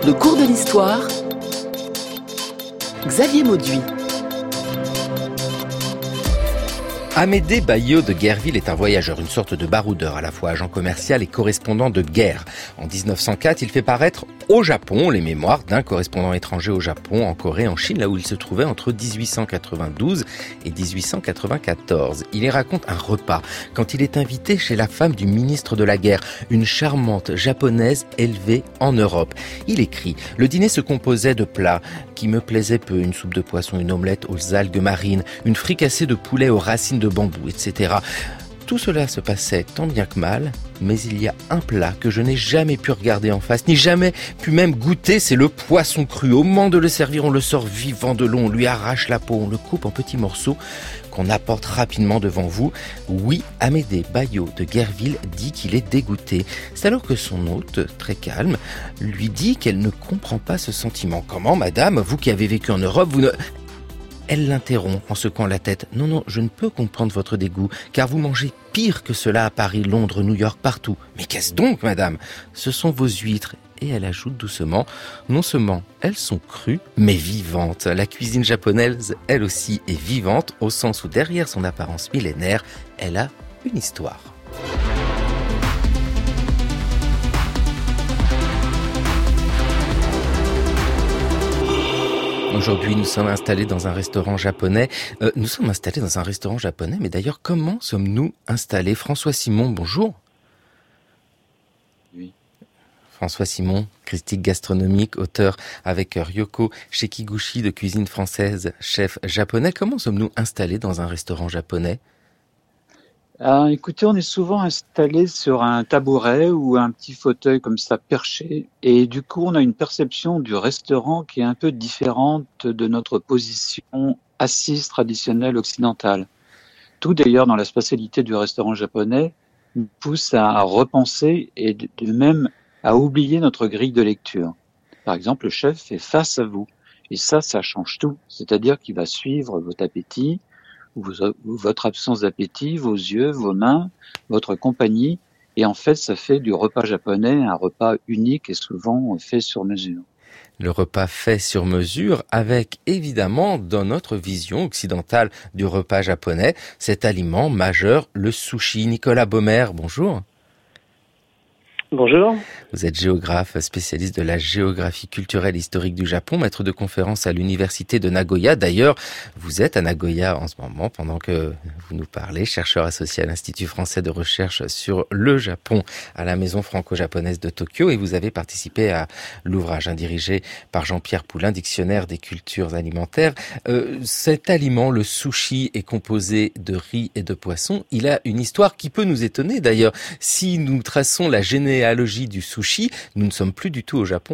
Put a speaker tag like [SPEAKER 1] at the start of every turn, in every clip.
[SPEAKER 1] Le cours de l'histoire, Xavier Mauduit.
[SPEAKER 2] Amédée Bayot de Guerville est un voyageur, une sorte de baroudeur, à la fois agent commercial et correspondant de guerre. En 1904, il fait paraître au Japon les mémoires d'un correspondant étranger au Japon, en Corée, en Chine, là où il se trouvait entre 1892 et 1894. Il y raconte un repas quand il est invité chez la femme du ministre de la guerre, une charmante japonaise élevée en Europe. Il écrit « Le dîner se composait de plats qui me plaisaient peu, une soupe de poisson, une omelette aux algues marines, une fricassée de poulet aux racines de bambou, etc. » Tout cela se passait tant bien que mal, mais il y a un plat que je n'ai jamais pu regarder en face, ni jamais pu même goûter, c'est le poisson cru. Au moment de le servir, on le sort vivant de l'eau, on lui arrache la peau, on le coupe en petits morceaux qu'on apporte rapidement devant vous. Oui, Amédée Bayot de Guerville dit qu'il est dégoûté. C'est alors que son hôte, très calme, lui dit qu'elle ne comprend pas ce sentiment. « Comment, madame, vous qui avez vécu en Europe, vous ne... » Elle l'interrompt en secouant la tête. « Non, je ne peux comprendre votre dégoût, car vous mangez pire que cela à Paris, Londres, New York, partout. Mais qu'est-ce donc, madame ? Ce sont vos huîtres. » Et elle ajoute doucement, non seulement elles sont crues, mais vivantes. La cuisine japonaise, elle aussi, est vivante, au sens où derrière son apparence millénaire, elle a une histoire. Aujourd'hui, nous sommes installés dans un restaurant japonais. Mais d'ailleurs, comment sommes-nous installés ? François Simon, bonjour.
[SPEAKER 3] Oui.
[SPEAKER 2] François Simon, critique gastronomique, auteur avec Ryoko Sekiguchi de cuisine française, chef japonais. Comment sommes-nous installés dans un restaurant japonais ?
[SPEAKER 3] Écoutez, on est souvent installé sur un tabouret ou un petit fauteuil comme ça perché, et du coup on a une perception du restaurant qui est un peu différente de notre position assise traditionnelle occidentale. Tout d'ailleurs dans la spatialité du restaurant japonais nous pousse à repenser et de même à oublier notre grille de lecture. Par exemple, le chef est face à vous, et ça change tout, c'est-à-dire qu'il va suivre votre appétit, votre absence d'appétit, vos yeux, vos mains, votre compagnie, et en fait ça fait du repas japonais un repas unique et souvent fait sur mesure.
[SPEAKER 2] Le repas fait sur mesure avec évidemment dans notre vision occidentale du repas japonais cet aliment majeur, le sushi. Nicolas Baumer, bonjour.
[SPEAKER 4] Bonjour.
[SPEAKER 2] Vous êtes géographe, spécialiste de la géographie culturelle et historique du Japon, maître de conférence à l'université de Nagoya. D'ailleurs, vous êtes à Nagoya en ce moment, pendant que vous nous parlez, chercheur associé à l'Institut français de recherche sur le Japon à la Maison franco-japonaise de Tokyo, et vous avez participé à l'ouvrage dirigé par Jean-Pierre Poulain, Dictionnaire des cultures alimentaires. Cet aliment, le sushi, est composé de riz et de poisson. Il a une histoire qui peut nous étonner d'ailleurs. Si nous traçons la généalogie du sushi, nous ne sommes plus du tout au Japon.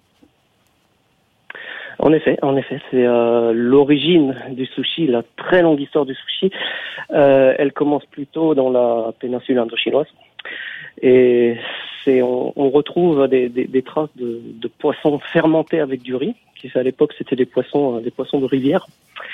[SPEAKER 4] En effet, c'est l'origine du sushi, la très longue histoire du sushi. Elle commence plutôt dans la péninsule indo-chinoise. Et on retrouve des traces de poissons fermentés avec du riz, qui à l'époque c'était des poissons de rivière,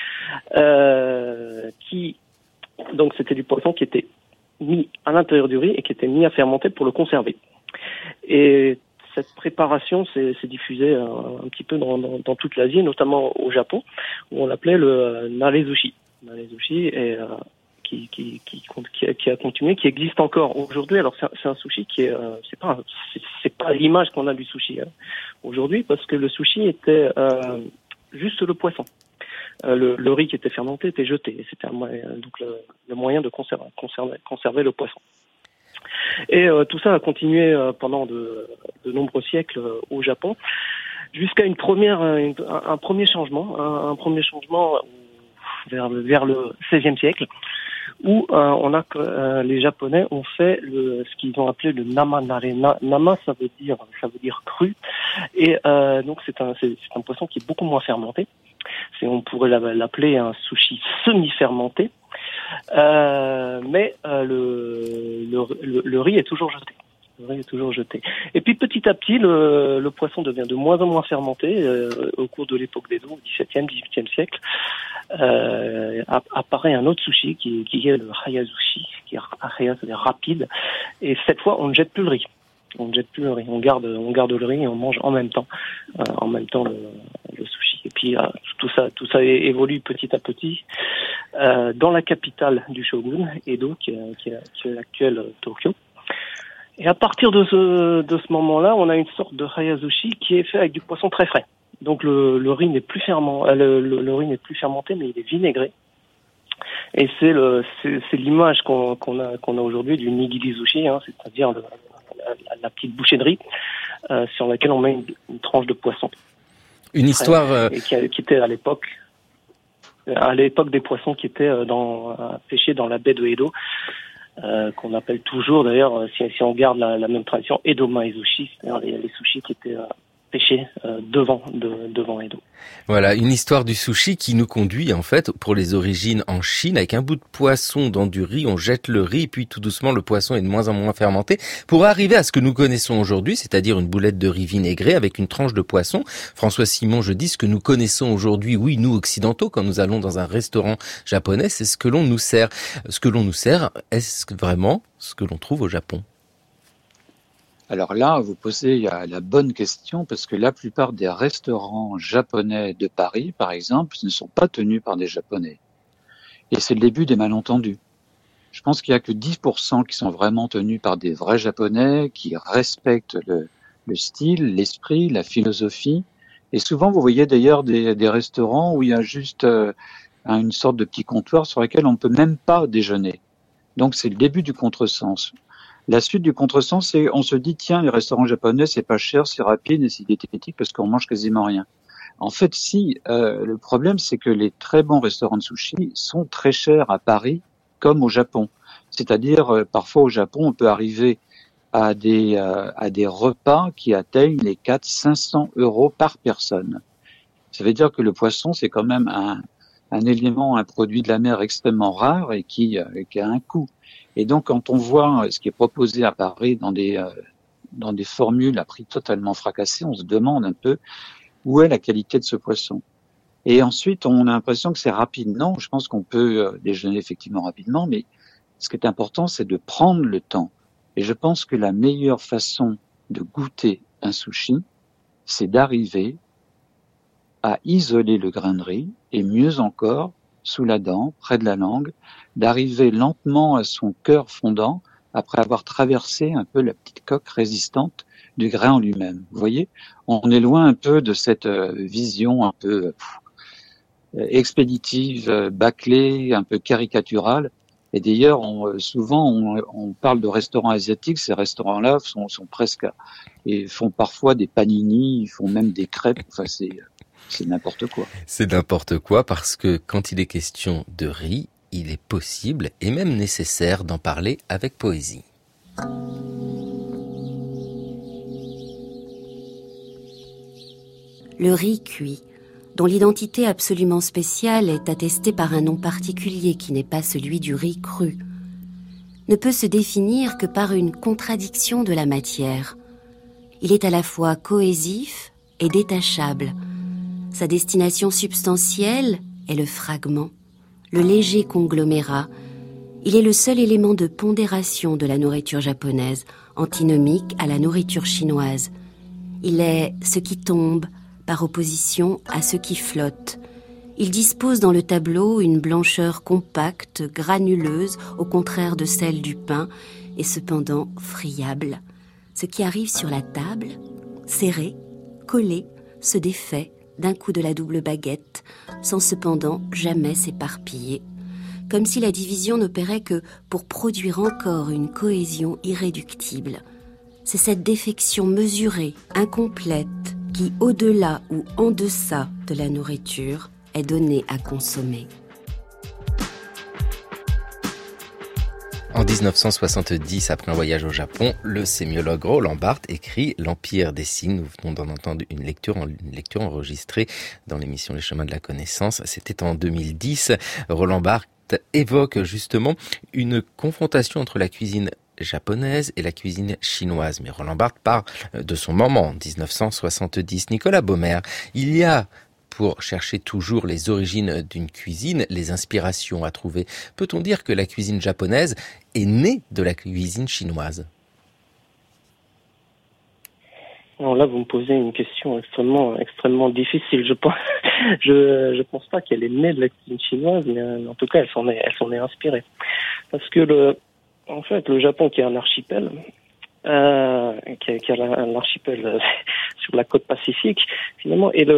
[SPEAKER 4] donc c'était du poisson qui était mis à l'intérieur du riz et qui était mis à fermenter pour le conserver. Et cette préparation s'est diffusée un petit peu dans toute l'Asie, notamment au Japon, où on l'appelait le narezushi. Narezushi est qui a continué, qui existe encore aujourd'hui. Alors c'est un sushi qui est c'est pas l'image qu'on a du sushi aujourd'hui, parce que le sushi était juste le poisson. Le riz qui était fermenté était jeté, et c'était le moyen de conserver le poisson. Et tout ça a continué pendant de nombreux siècles au Japon, jusqu'à un premier changement vers le XVIe siècle, où les Japonais ont fait ce qu'ils ont appelé le nama nare. Nama, ça veut dire cru, et donc c'est un poisson qui est beaucoup moins fermenté. On pourrait l'appeler un sushi semi-fermenté, mais le riz est toujours jeté. Le riz est toujours jeté. Et puis petit à petit, le poisson devient de moins en moins fermenté au cours de l'époque d'Edo, au XVIIe, XVIIIe siècle. Apparaît un autre sushi qui est le hayazushi, qui est haya, c'est-à-dire rapide. Et cette fois, on ne jette plus le riz. On ne jette plus le riz, on garde le riz et on mange en même temps le sushi. Et puis tout ça évolue petit à petit dans la capitale du shogun, Edo, qui est l'actuelle Tokyo. Et à partir de ce moment-là, on a une sorte de hayazushi qui est fait avec du poisson très frais. Donc le riz n'est plus le riz n'est plus fermenté, mais il est vinaigré. Et c'est l'image qu'on a aujourd'hui du nigiri sushi, c'est-à-dire la petite bouchée de riz sur laquelle on met une tranche de poisson.
[SPEAKER 2] Une histoire
[SPEAKER 4] et qui était à l'époque des poissons qui étaient pêchés dans la baie de Edo, qu'on appelle toujours d'ailleurs, si on garde la même tradition, Edo Maezushi, c'est-à-dire les sushis qui étaient pêchés devant Edo.
[SPEAKER 2] Voilà, une histoire du sushi qui nous conduit en fait pour les origines en Chine. Avec un bout de poisson dans du riz, on jette le riz, puis tout doucement le poisson est de moins en moins fermenté pour arriver à ce que nous connaissons aujourd'hui, c'est-à-dire une boulette de riz vinaigrée avec une tranche de poisson. François Simon, je dis ce que nous connaissons aujourd'hui, oui, nous occidentaux, quand nous allons dans un restaurant japonais, c'est ce que l'on nous sert. Ce que l'on nous sert, est-ce vraiment ce que l'on trouve au Japon ?
[SPEAKER 3] Alors là, vous posez la bonne question parce que la plupart des restaurants japonais de Paris, par exemple, ne sont pas tenus par des Japonais. Et c'est le début des malentendus. Je pense qu'il y a que 10% qui sont vraiment tenus par des vrais Japonais, qui respectent le style, l'esprit, la philosophie. Et souvent, vous voyez d'ailleurs des restaurants où il y a juste une sorte de petit comptoir sur lequel on ne peut même pas déjeuner. Donc c'est le début du contresens. La suite du contresens, c'est on se dit tiens, les restaurants japonais, c'est pas cher, c'est rapide et c'est diététique parce qu'on mange quasiment rien. En fait, le problème, c'est que les très bons restaurants de sushi sont très chers à Paris comme au Japon. C'est-à-dire, parfois au Japon, on peut arriver à des repas qui atteignent les 400-500 € par personne. Ça veut dire que le poisson, c'est quand même un élément, un produit de la mer extrêmement rare et qui a un coût. Et donc, quand on voit ce qui est proposé à Paris dans des formules à prix totalement fracassés, on se demande un peu où est la qualité de ce poisson. Et ensuite, on a l'impression que c'est rapide. Non, je pense qu'on peut déjeuner effectivement rapidement, mais ce qui est important, c'est de prendre le temps. Et je pense que la meilleure façon de goûter un sushi, c'est d'arriver à isoler le grain de riz, et mieux encore, sous la dent, près de la langue, d'arriver lentement à son cœur fondant après avoir traversé un peu la petite coque résistante du grain en lui-même. Vous voyez, on est loin un peu de cette vision un peu expéditive, bâclée, un peu caricaturale. Et d'ailleurs, souvent, on parle de restaurants asiatiques. Ces restaurants-là sont presque et font parfois des panini, ils font même des crêpes. Enfin, c'est n'importe quoi.
[SPEAKER 2] C'est n'importe quoi parce que quand il est question de riz, il est possible et même nécessaire d'en parler avec poésie.
[SPEAKER 1] Le riz cuit, dont l'identité absolument spéciale est attestée par un nom particulier qui n'est pas celui du riz cru, ne peut se définir que par une contradiction de la matière. Il est à la fois cohésif et détachable. Sa destination substantielle est le fragment, le léger conglomérat. Il est le seul élément de pondération de la nourriture japonaise, antinomique à la nourriture chinoise. Il est ce qui tombe, par opposition à ce qui flotte. Il dispose dans le tableau une blancheur compacte, granuleuse, au contraire de celle du pain, et cependant friable. Ce qui arrive sur la table, serré, collé, se défait d'un coup de la double baguette, sans cependant jamais s'éparpiller, comme si la division n'opérait que pour produire encore une cohésion irréductible. C'est cette défection mesurée, incomplète, qui, au-delà ou en deçà de la nourriture, est donnée à consommer.
[SPEAKER 2] En 1970, après un voyage au Japon, le sémiologue Roland Barthes écrit L'Empire des signes. Nous venons d'en entendre une lecture enregistrée dans l'émission Les Chemins de la Connaissance. C'était en 2010. Roland Barthes évoque justement une confrontation entre la cuisine japonaise et la cuisine chinoise. Mais Roland Barthes parle de son moment, 1970. Nicolas Baumer, il y a, pour chercher toujours les origines d'une cuisine, les inspirations à trouver. Peut-on dire que la cuisine japonaise est née de la cuisine chinoise ?
[SPEAKER 4] Alors là, vous me posez une question extrêmement difficile. Je pense pas qu'elle est née de la cuisine chinoise, mais en tout cas, elle s'en est inspirée. Parce que en fait, le Japon qui est un archipel, qui a l'archipel sur la côte pacifique, finalement, est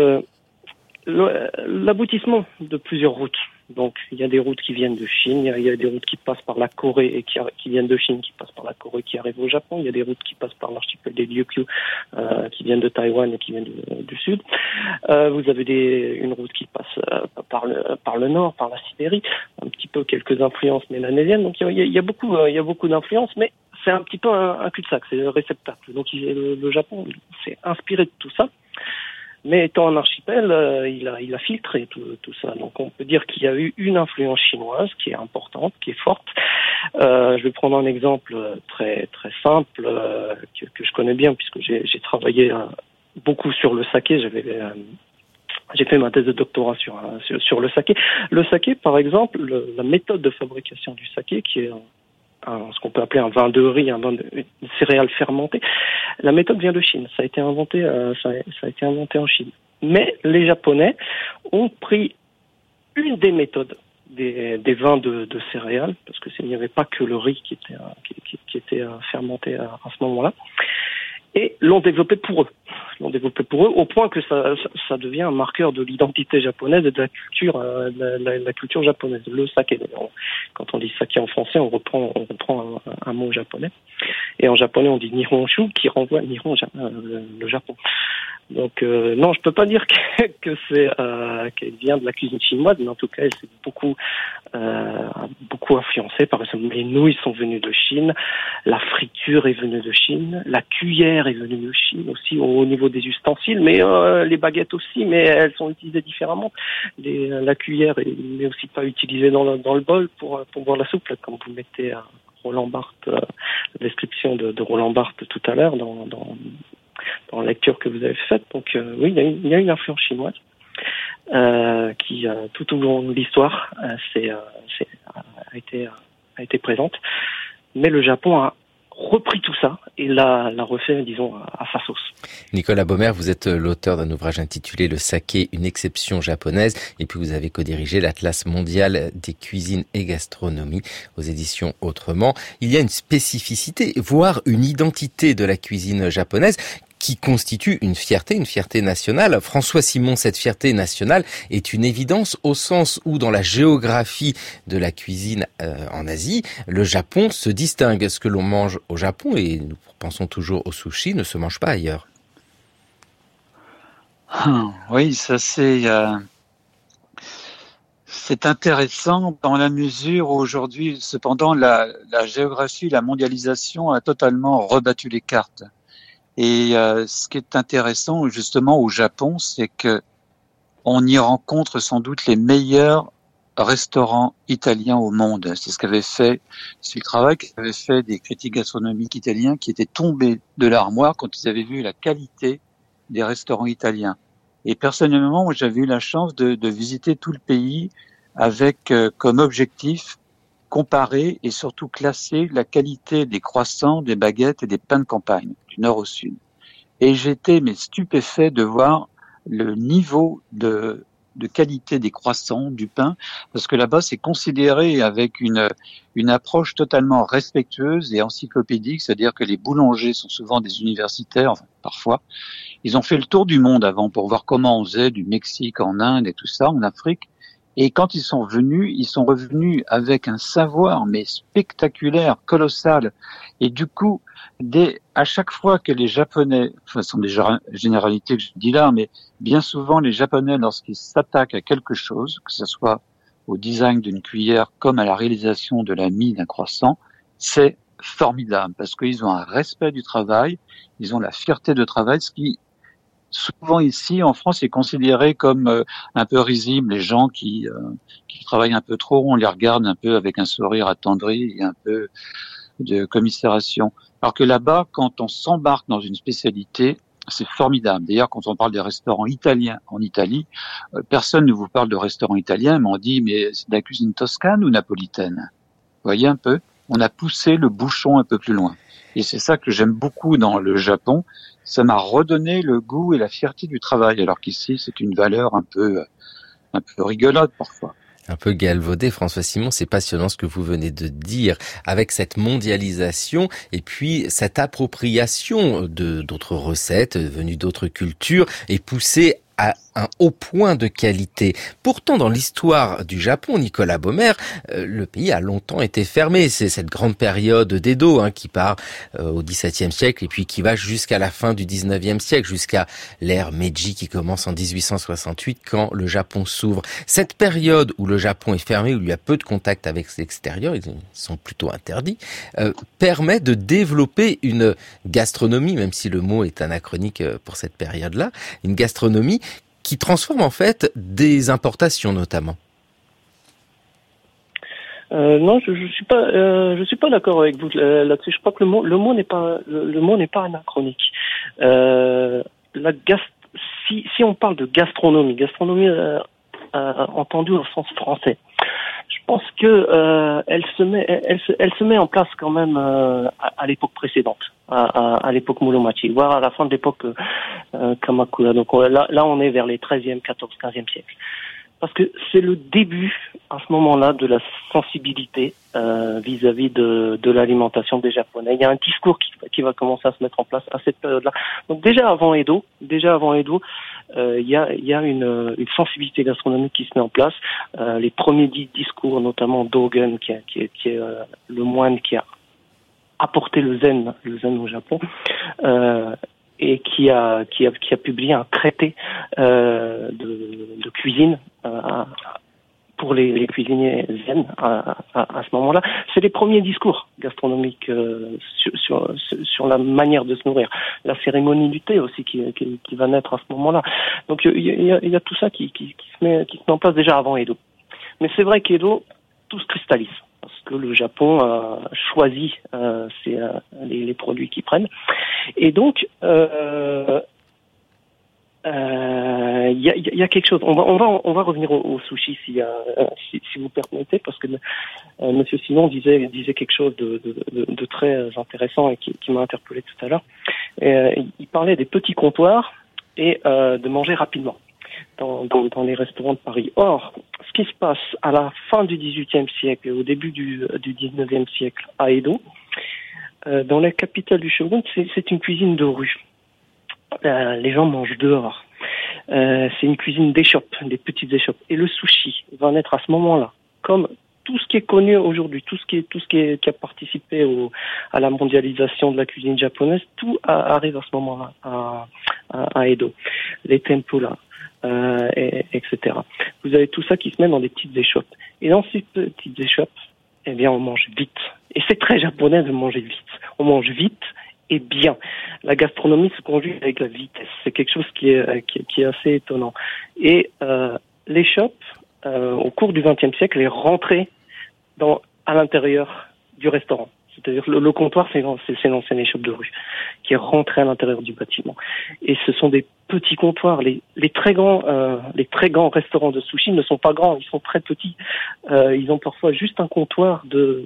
[SPEAKER 4] l'aboutissement de plusieurs routes. Donc, il y a des routes qui viennent de Chine, il y a des routes qui passent par la Corée et qui viennent de Chine, qui passent par la Corée, qui arrivent au Japon. Il y a des routes qui passent par l'archipel des Ryukyu, qui viennent de Taïwan et qui viennent du sud. Vous avez une route qui passe par le nord, par la Sibérie, un petit peu quelques influences mélanésiennes. Donc, il y a beaucoup d'influences, mais c'est un petit peu un cul-de-sac, c'est le réceptacle. Donc, le Japon s'est inspiré de tout ça. Mais étant un archipel, il a filtré tout ça. Donc on peut dire qu'il y a eu une influence chinoise qui est importante, qui est forte. Je vais prendre un exemple très très simple que je connais bien puisque j'ai travaillé beaucoup sur le saké. J'ai fait ma thèse de doctorat sur le saké. Le saké, par exemple, la méthode de fabrication du saké, qui est ce qu'on peut appeler un vin de riz, un vin de céréales fermentées. La méthode vient de Chine. Ça a été inventé en Chine. Mais les Japonais ont pris une des méthodes des vins de céréales, parce que il n'y avait pas que le riz qui était fermenté à ce moment-là, et l'ont développé pour eux. Au point que ça devient un marqueur de l'identité japonaise et de la culture japonaise. Le saké. Quand on dit saké en français, on reprend un mot japonais. Et en japonais, on dit nihonshu, qui renvoie à Nihon, le Japon. Donc non, je peux pas dire qu'elle vient de la cuisine chinoise, mais en tout cas, elle s'est beaucoup influencée. Par exemple, les nouilles sont venues de Chine, la friture est venue de Chine, la cuillère est venue de Chine aussi au niveau des ustensiles, mais les baguettes aussi, mais elles sont utilisées différemment. La cuillère n'est aussi pas utilisée dans le bol pour boire la soupe, là, comme vous mettez Roland Barthes, la description de Roland Barthes tout à l'heure dans la lecture que vous avez faite. Donc oui, il y a une influence chinoise qui tout au long de l'histoire a été présente. Mais le Japon a repris tout ça et l'a refait, disons, à sa sauce.
[SPEAKER 2] Nicolas Baumer, vous êtes l'auteur d'un ouvrage intitulé Le saké, une exception japonaise, et puis vous avez codirigé l'Atlas mondial des cuisines et gastronomie aux éditions Autrement. Il y a une spécificité, voire une identité de la cuisine japonaise qui constitue une fierté nationale. François Simon, cette fierté nationale est une évidence au sens où dans la géographie de la cuisine en Asie, le Japon se distingue. Ce que l'on mange au Japon, et nous pensons toujours au sushi, ne se mange pas ailleurs.
[SPEAKER 3] Oui, ça c'est intéressant dans la mesure où aujourd'hui, cependant, la géographie, la mondialisation a totalement rebattu les cartes. Et ce qui est intéressant justement au Japon, c'est que on y rencontre sans doute les meilleurs restaurants italiens au monde. C'est le travail qu'avaient fait des critiques gastronomiques italiens qui étaient tombés de l'armoire quand ils avaient vu la qualité des restaurants italiens. Et personnellement, moi, j'avais eu la chance de visiter tout le pays avec comme objectif comparer et surtout classer la qualité des croissants, des baguettes et des pains de campagne, du nord au sud. Et j'étais stupéfait de voir le niveau de qualité des croissants, du pain, parce que là-bas, c'est considéré avec une approche totalement respectueuse et encyclopédique, c'est-à-dire que les boulangers sont souvent des universitaires, enfin, parfois. Ils ont fait le tour du monde avant pour voir comment on faisait du Mexique en Inde et tout ça, en Afrique. Et quand ils sont revenus avec un savoir, mais spectaculaire, colossal. Et du coup, à chaque fois que les Japonais, ce sont des généralités que je dis là, mais bien souvent les Japonais, lorsqu'ils s'attaquent à quelque chose, que ce soit au design d'une cuillère comme à la réalisation de la mie d'un croissant, c'est formidable parce qu'ils ont un respect du travail, ils ont la fierté de travail, ce qui souvent ici en France est considéré comme un peu risible. Les gens qui travaillent un peu trop, on les regarde un peu avec un sourire attendri et un peu de commisération. Alors que là-bas, quand on s'embarque dans une spécialité, c'est formidable. D'ailleurs, quand on parle des restaurants italiens en Italie, personne ne vous parle de restaurants italiens, mais on dit mais c'est de la cuisine toscane ou napolitaine. Vous voyez un peu? on a poussé le bouchon un peu plus loin. Et c'est ça que j'aime beaucoup dans le Japon. Ça m'a redonné le goût et la fierté du travail, alors qu'ici, c'est une valeur un peu rigolote parfois.
[SPEAKER 2] Un peu galvaudé, François Simon, c'est passionnant ce que vous venez de dire, avec cette mondialisation et puis cette appropriation d'autres recettes venues d'autres cultures et poussées à un haut point de qualité. Pourtant, dans l'histoire du Japon, Nicolas Baumer, le pays a longtemps été fermé. C'est cette grande période d'Edo qui part au XVIIe siècle et puis qui va jusqu'à la fin du XIXe siècle, jusqu'à l'ère Meiji qui commence en 1868 quand le Japon s'ouvre. Cette période où le Japon est fermé, où il y a peu de contact avec l'extérieur, ils sont plutôt interdits, permet de développer une gastronomie, même si le mot est anachronique pour cette période-là, une gastronomie qui transforme en fait des importations notamment.
[SPEAKER 4] Non, je suis pas d'accord avec vous là-dessus. Je crois que le mot n'est pas anachronique. Si on parle de gastronomie entendue au sens français, je pense que elle se met en place quand même à l'époque précédente, à l'époque Muromachi, voire à la fin de l'époque Kamakura. Donc là on est vers les 13e, 14e, 15e siècles. Parce que c'est le début, à ce moment-là, de la sensibilité vis-à-vis de l'alimentation des Japonais. Il y a un discours qui va commencer à se mettre en place à cette période-là. Donc déjà avant Edo, il y a une sensibilité gastronomique qui se met en place. Les premiers discours, notamment Dogen, qui est le moine qui a apporté le zen au Japon. Et qui a publié un traité de cuisine pour les cuisiniers zen à ce moment-là. C'est les premiers discours gastronomiques sur la manière de se nourrir. La cérémonie du thé aussi qui va naître à ce moment-là. Donc il y a tout ça qui se met en place déjà avant Edo. Mais c'est vrai qu'Edo, tout se cristallise. Parce que le Japon choisit les produits qu'ils prennent. Et donc, il y a quelque chose. On va revenir au sushi si vous permettez, parce que Monsieur Simon disait quelque chose de très intéressant et qui m'a interpellé tout à l'heure. Il parlait des petits comptoirs et de manger rapidement dans les restaurants de Paris. Or, ce qui se passe à la fin du XVIIIe siècle et au début du XIXe siècle à Edo, dans la capitale du shogun, c'est une cuisine de rue. Les gens mangent dehors. C'est une cuisine d'échoppe, des petites échoppes. Et le sushi va naître à ce moment-là, comme tout ce qui est connu aujourd'hui, tout ce qui a participé à la mondialisation de la cuisine japonaise, tout arrive à ce moment-là à Edo. Les tempura, etc. Vous avez tout ça qui se met dans des petites échoppes. Et dans ces petites échoppes, eh bien, on mange vite. Et c'est très japonais de manger vite. On mange vite et bien. La gastronomie se conjugue avec la vitesse. C'est quelque chose qui est assez étonnant. Et l'échoppe, au cours du XXe siècle, est rentrée à l'intérieur du restaurant. C'est-à-dire le comptoir, c'est l'ancienne échoppe de rue qui est rentrée à l'intérieur du bâtiment. Et ce sont des petits comptoirs. Les très grands restaurants de sushi ne sont pas grands, ils sont très petits. Ils ont parfois juste un comptoir de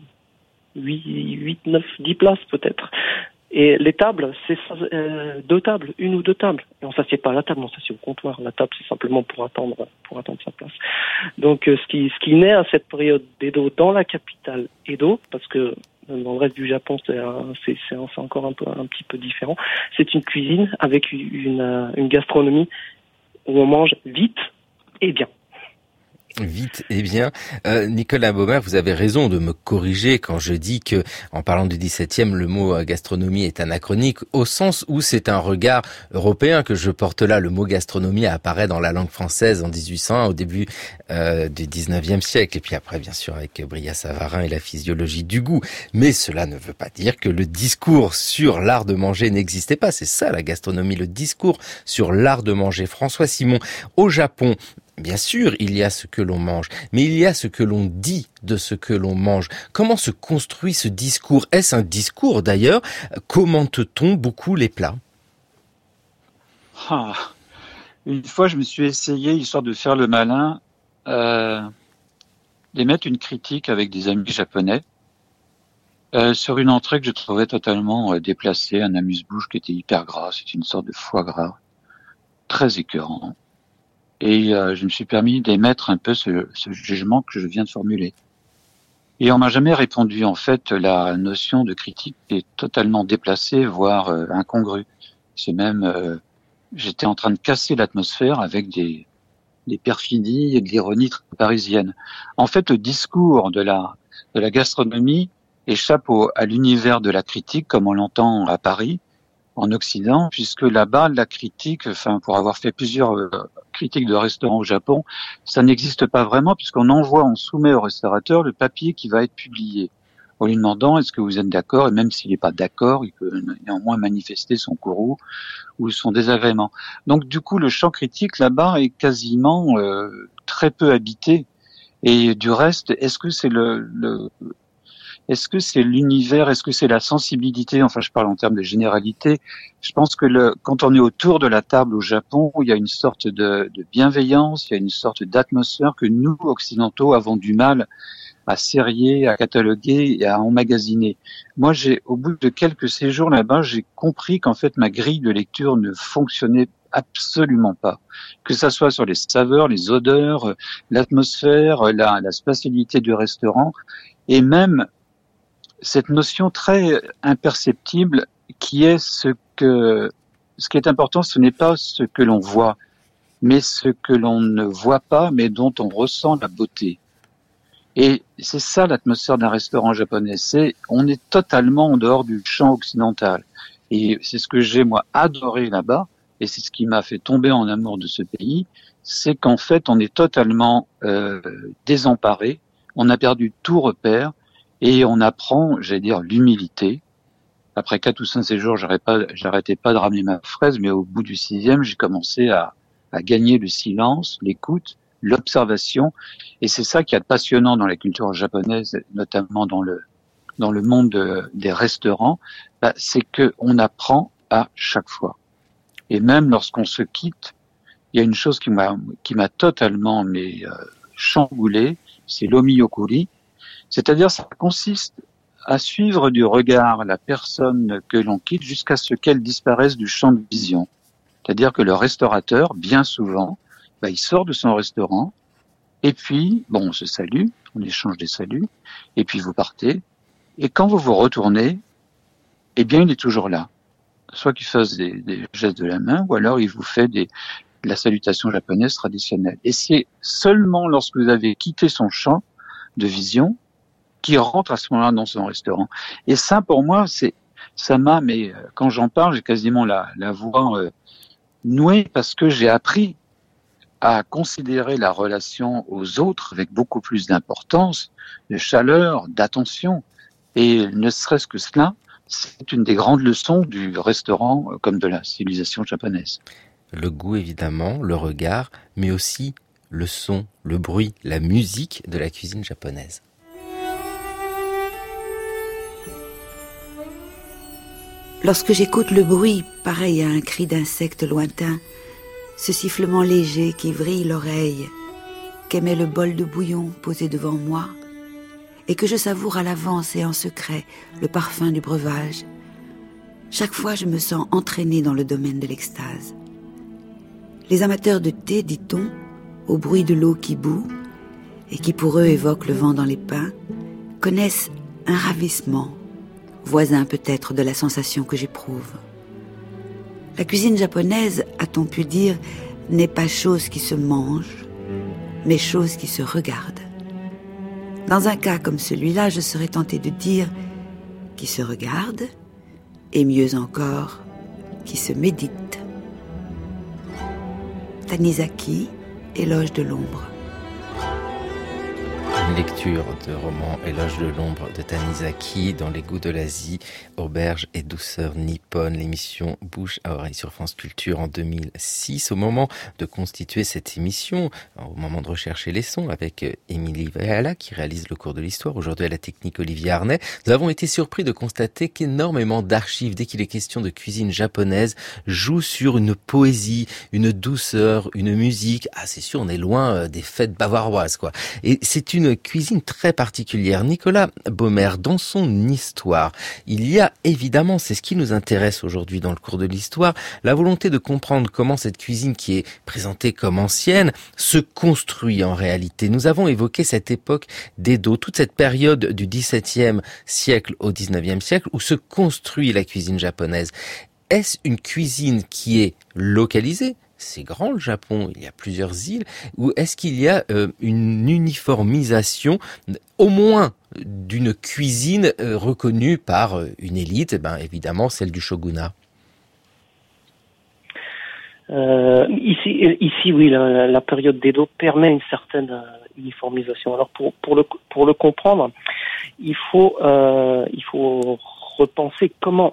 [SPEAKER 4] 8, 9, 10 places peut-être. Et les tables, c'est 2 tables, 1 ou 2 tables. Et on s'assied pas à la table, on s'assied au comptoir. La table, c'est simplement pour attendre sa place. Donc, ce qui naît à cette période d'Edo dans la capitale Edo, parce que dans le reste du Japon, c'est encore un petit peu différent. C'est une cuisine avec une gastronomie où on mange vite et bien.
[SPEAKER 2] Vite et bien. Nicolas Baumer, vous avez raison de me corriger quand je dis que, en parlant du XVIIe, le mot gastronomie est anachronique, au sens où c'est un regard européen que je porte là. Le mot gastronomie apparaît dans la langue française en 1801, au début du XIXe siècle, et puis après, bien sûr, avec Brillat-Savarin et la physiologie du goût. Mais cela ne veut pas dire que le discours sur l'art de manger n'existait pas. C'est ça, la gastronomie, le discours sur l'art de manger. François Simon, au Japon, bien sûr, il y a ce que l'on mange, mais il y a ce que l'on dit de ce que l'on mange. Comment se construit ce discours? Est-ce un discours d'ailleurs? Commente-t-on beaucoup les plats?
[SPEAKER 3] Une fois, je me suis essayé, histoire de faire le malin, d'émettre une critique avec des amis japonais. Sur une entrée que je trouvais totalement déplacée, un amuse-bouche qui était hyper gras, c'est une sorte de foie gras, très écœurant. Et je me suis permis d'émettre un peu ce jugement que je viens de formuler. Et on m'a jamais répondu. En fait, la notion de critique est totalement déplacée, voire incongrue. C'est même, j'étais en train de casser l'atmosphère avec des perfidies et de l'ironie parisienne. En fait, le discours de la gastronomie échappe à l'univers de la critique, comme on l'entend à Paris, en Occident, puisque là-bas, la critique, pour avoir fait plusieurs critiques de restaurants au Japon, ça n'existe pas vraiment, on soumet au restaurateur le papier qui va être publié, en lui demandant est-ce que vous êtes d'accord, et même s'il n'est pas d'accord, il peut néanmoins manifester son courroux ou son désagrément. Donc du coup, le champ critique là-bas est quasiment très peu habité. Et du reste, est-ce que c'est est-ce que c'est l'univers, est-ce que c'est la sensibilité, enfin je parle en termes de généralité, je pense que quand on est autour de la table au Japon, il y a une sorte de bienveillance, il y a une sorte d'atmosphère que nous, occidentaux, avons du mal à serrer, à cataloguer et à emmagasiner. Moi, au bout de quelques séjours là-bas, j'ai compris qu'en fait ma grille de lecture ne fonctionnait absolument pas. Que ça soit sur les saveurs, les odeurs, l'atmosphère, la spatialité du restaurant, et même cette notion très imperceptible qui est ce qui est important, ce n'est pas ce que l'on voit, mais ce que l'on ne voit pas, mais dont on ressent la beauté. Et c'est ça l'atmosphère d'un restaurant japonais, on est totalement en dehors du champ occidental. Et c'est ce que j'ai, moi, adoré là-bas, et c'est ce qui m'a fait tomber en amour de ce pays, c'est qu'en fait, on est totalement désemparé, on a perdu tout repère, et on apprend, j'allais dire, l'humilité. Après 4 ou 5 séjours, j'arrêtais pas de ramener ma fraise, mais au bout du 6e, j'ai commencé à gagner le silence, l'écoute, l'observation. Et c'est ça qui est passionnant dans la culture japonaise, notamment dans le monde des restaurants, c'est que on apprend à chaque fois. Et même lorsqu'on se quitte, il y a une chose qui m'a totalement chamboulé, c'est l'omiyokuri. C'est-à-dire, ça consiste à suivre du regard la personne que l'on quitte jusqu'à ce qu'elle disparaisse du champ de vision. C'est-à-dire que le restaurateur, bien souvent, il sort de son restaurant, et puis, on se salue, on échange des saluts, et puis vous partez, et quand vous vous retournez, eh bien, il est toujours là. Soit qu'il fasse des gestes de la main, ou alors il vous fait la salutation japonaise traditionnelle. Et c'est seulement lorsque vous avez quitté son champ de vision qui rentre à ce moment-là dans son restaurant. Et ça, pour moi, mais quand j'en parle, j'ai quasiment la voix nouée parce que j'ai appris à considérer la relation aux autres avec beaucoup plus d'importance, de chaleur, d'attention. Et ne serait-ce que cela, c'est une des grandes leçons du restaurant comme de la civilisation japonaise.
[SPEAKER 2] Le goût, évidemment, le regard, mais aussi le son, le bruit, la musique de la cuisine japonaise.
[SPEAKER 5] Lorsque j'écoute le bruit, pareil à un cri d'insecte lointain, ce sifflement léger qui vrille l'oreille, qu'émet le bol de bouillon posé devant moi, et que je savoure à l'avance et en secret le parfum du breuvage, chaque fois je me sens entraînée dans le domaine de l'extase. Les amateurs de thé, dit-on, au bruit de l'eau qui bout, et qui pour eux évoque le vent dans les pins, connaissent un ravissement, voisin peut-être de la sensation que j'éprouve. La cuisine japonaise, a-t-on pu dire, n'est pas chose qui se mange, mais chose qui se regarde. Dans un cas comme celui-là, je serais tentée de dire qui se regarde, et mieux encore, qui se médite. Tanizaki, Éloge de l'ombre.
[SPEAKER 2] Une lecture de roman Éloge de l'ombre de Tanizaki dans les goûts de l'Asie, auberge et douceur nippone, l'émission Bouche à oreille sur France Culture en 2006. Au moment de constituer cette émission, au moment de rechercher les sons avec Émilie Veala qui réalise le cours de l'histoire, aujourd'hui à la technique Olivier Arnay, nous avons été surpris de constater qu'énormément d'archives, dès qu'il est question de cuisine japonaise, jouent sur une poésie, une douceur, une musique. Ah, c'est sûr, on est loin des fêtes bavaroises, quoi. Et c'est une cuisine très particulière. Nicolas Baumer, dans son histoire, il y a évidemment, c'est ce qui nous intéresse aujourd'hui dans le cours de l'histoire, la volonté de comprendre comment cette cuisine qui est présentée comme ancienne se construit en réalité. Nous avons évoqué cette époque d'Edo, toute cette période du XVIIe siècle au XIXe siècle où se construit la cuisine japonaise. Est-ce une cuisine qui est localisée ? C'est grand le Japon, il y a plusieurs îles. Ou est-ce qu'il y a une uniformisation, au moins d'une cuisine reconnue par une élite, évidemment celle du shogunat?
[SPEAKER 4] Ici, oui, la période d'Edo permet une certaine uniformisation. Alors pour le comprendre, il faut repenser comment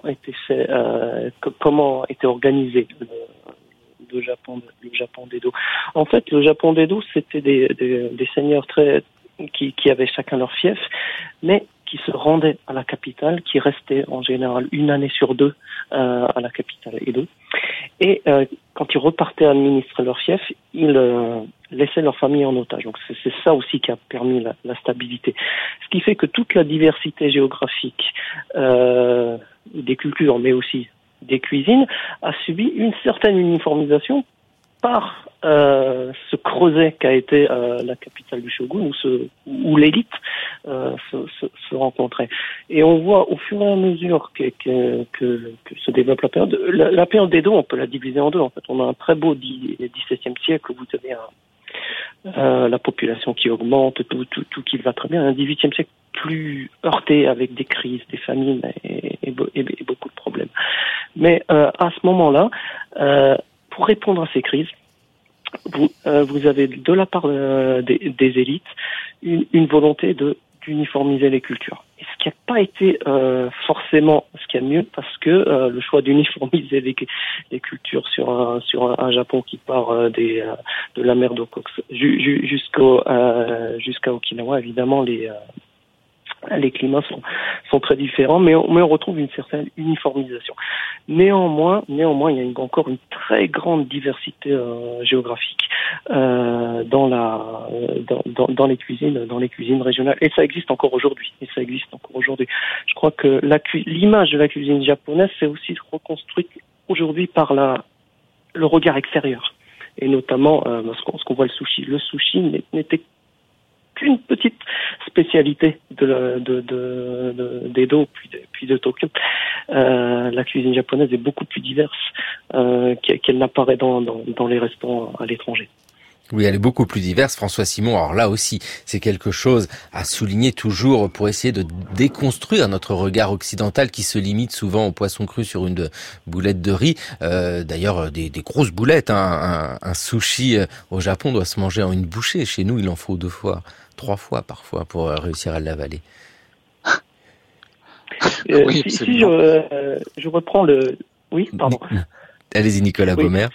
[SPEAKER 4] était organisé le Japon d'Edo. En fait, le Japon d'Edo, c'était des seigneurs qui avaient chacun leur fief, mais qui se rendaient à la capitale, qui restaient en général une année sur deux à la capitale Edo. Et quand ils repartaient administrer leur fief, ils laissaient leur famille en otage. Donc c'est ça aussi qui a permis la stabilité. Ce qui fait que toute la diversité géographique des cultures, mais aussi des cuisines, a subi une certaine uniformisation par ce creuset qu'a été la capitale du shogun, où l'élite se rencontrait. Et on voit au fur et à mesure que se développe la période d'Edo, on peut la diviser en deux. En fait, on a un très beau XVIIe siècle où vous avez la population qui augmente, tout qui va très bien. Un XVIIIe siècle plus heurté avec des crises, des famines et beaucoup de problèmes. Mais à ce moment-là, pour répondre à ces crises, vous avez de la part des élites une volonté d'uniformiser les cultures. Et ce qui n'a pas été forcément ce qu'il y a de mieux, parce que le choix d'uniformiser les cultures sur un Japon qui part de la mer d'Okhotsk jusqu'à Okinawa, évidemment les climats sont très différents, mais on retrouve une certaine uniformisation. Néanmoins, il y a encore une très grande diversité géographique dans les cuisines régionales, et ça existe encore aujourd'hui. Je crois que l'image de la cuisine japonaise s'est aussi reconstruite aujourd'hui par le regard extérieur, et notamment ce qu'on voit le sushi. Le sushi n'était qu'une petite spécialité d'Edo puis de Tokyo. La cuisine japonaise est beaucoup plus diverse qu'elle n'apparaît dans les restaurants à l'étranger.
[SPEAKER 2] Oui, elle est beaucoup plus diverse, François Simon. Alors là aussi, c'est quelque chose à souligner toujours pour essayer de déconstruire notre regard occidental qui se limite souvent au poisson cru sur une boulette de riz. D'ailleurs, des grosses boulettes. Un sushi au Japon doit se manger en une bouchée. Chez nous, il en faut 2 fois, 3 fois parfois pour réussir à l'avaler.
[SPEAKER 4] Oui, si je reprends le... Oui, pardon.
[SPEAKER 2] Allez-y, Nicolas Baumer.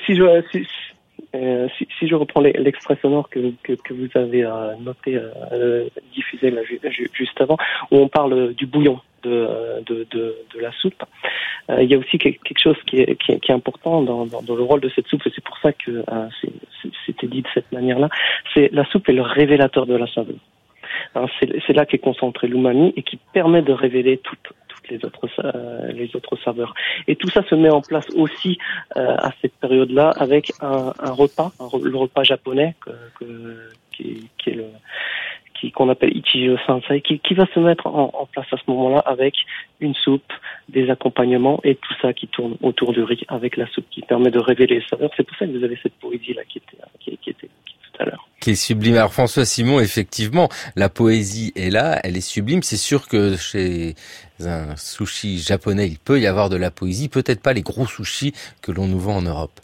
[SPEAKER 4] Si je reprends l'extrait sonore que vous avez noté, diffusé là, juste avant, où on parle du bouillon de la soupe, il y a aussi quelque chose qui est important dans le rôle de cette soupe, et c'est pour ça que c'était dit de cette manière-là. C'est la soupe est le révélateur de la saveur. Alors, c'est là qu'est concentré l'umami et qui permet de révéler toutes les autres saveurs. Et tout ça se met en place aussi à cette période-là avec un repas, le repas japonais qu'on appelle Ichijo Sansai, qui va se mettre en place à ce moment-là avec une soupe, des accompagnements et tout ça qui tourne autour du riz avec la soupe qui permet de révéler les saveurs. C'est pour ça que vous avez cette poésie-là qui était tout à l'heure.
[SPEAKER 2] Qui est sublime. Alors François Simon, effectivement, la poésie est là, elle est sublime. C'est sûr que chez un sushi japonais, il peut y avoir de la poésie, peut-être pas les gros sushis que l'on nous vend en Europe.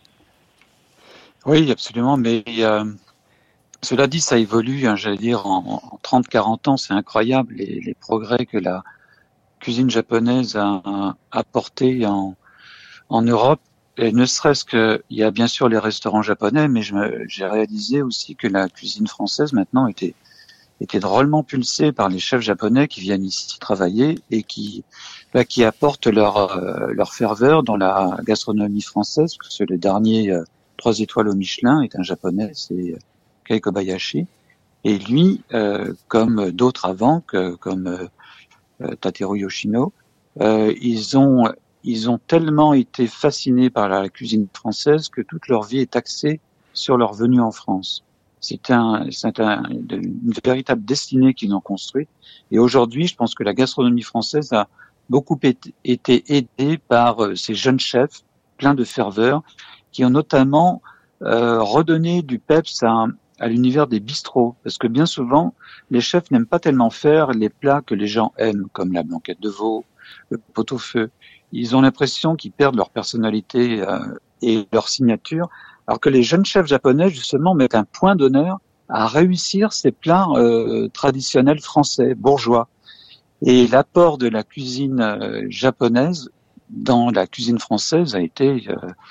[SPEAKER 3] Oui, absolument, mais cela dit, ça évolue, j'allais dire, en 30-40 ans, c'est incroyable les progrès que la cuisine japonaise a apportés en Europe. Et ne serait-ce que, il y a bien sûr les restaurants japonais, mais j'ai réalisé aussi que la cuisine française maintenant était drôlement pulsée par les chefs japonais qui viennent ici travailler et qui apportent leur ferveur dans la gastronomie française, parce que le dernier 3 étoiles au Michelin est un japonais, c'est Kei Kobayashi. Et lui, comme d'autres avant, comme Tateru Yoshino, ils ont tellement été fascinés par la cuisine française que toute leur vie est axée sur leur venue en France. C'est une véritable destinée qu'ils ont construite. Et aujourd'hui, je pense que la gastronomie française a beaucoup été aidée par ces jeunes chefs pleins de ferveur qui ont notamment redonné du peps à l'univers des bistrots. Parce que bien souvent, les chefs n'aiment pas tellement faire les plats que les gens aiment, comme la blanquette de veau, le pot-au-feu. Ils ont l'impression qu'ils perdent leur personnalité et leur signature, alors que les jeunes chefs japonais, justement, mettent un point d'honneur à réussir ces plats traditionnels français, bourgeois. Et l'apport de la cuisine japonaise dans la cuisine française a été